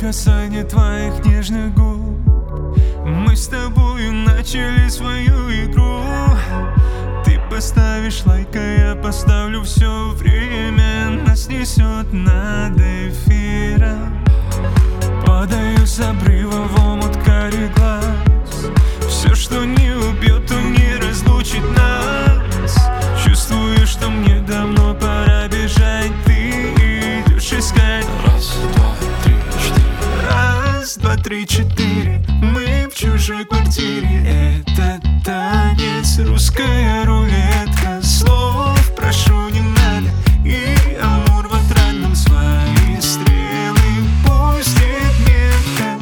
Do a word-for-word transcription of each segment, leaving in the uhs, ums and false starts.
касание твоих нежных губ. Мы с тобою начали свою игру. Ты поставишь лайк, а я поставлю все время. Нас несет над эфиром. Падаю с обрыва в омут карий глаз. Все, что не убьет, то не разлучит нас. Чувствую, что мне давно пора бежать. Ты идешь искать. Раз, два, три, четыре. Раз, два, три, четыре. Мы в чужой квартире. Это танец, русская рулетка. Слов прошу не надо. И амур в отрадном свои стрелы пустит метко.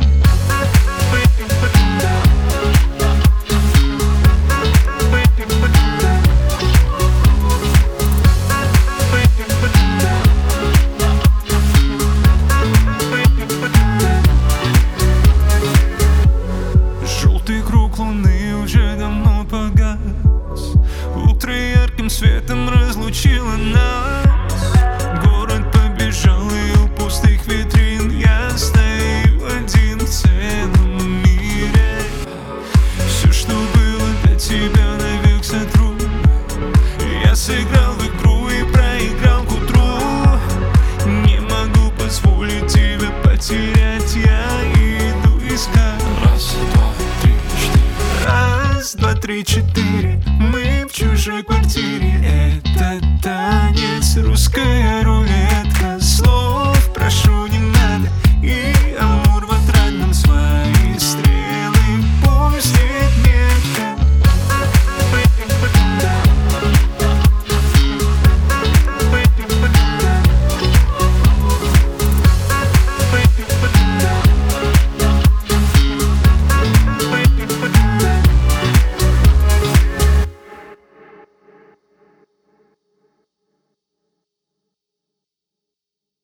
Желтый круг луны уже давно погас. Утро ярким светом разлучило нас. Город побежал, и у пустых витрин я стою один в целом мире. Все, что было для тебя, навек сотру. Я сыграл в игру и проиграл к утру. Не могу позволить тебя потерять. Я иду искать. Раз, два, три, четыре. Раз, два, три, четыре. Мы в чужой квартире. Это танец, русская рулетка. Слов прошу не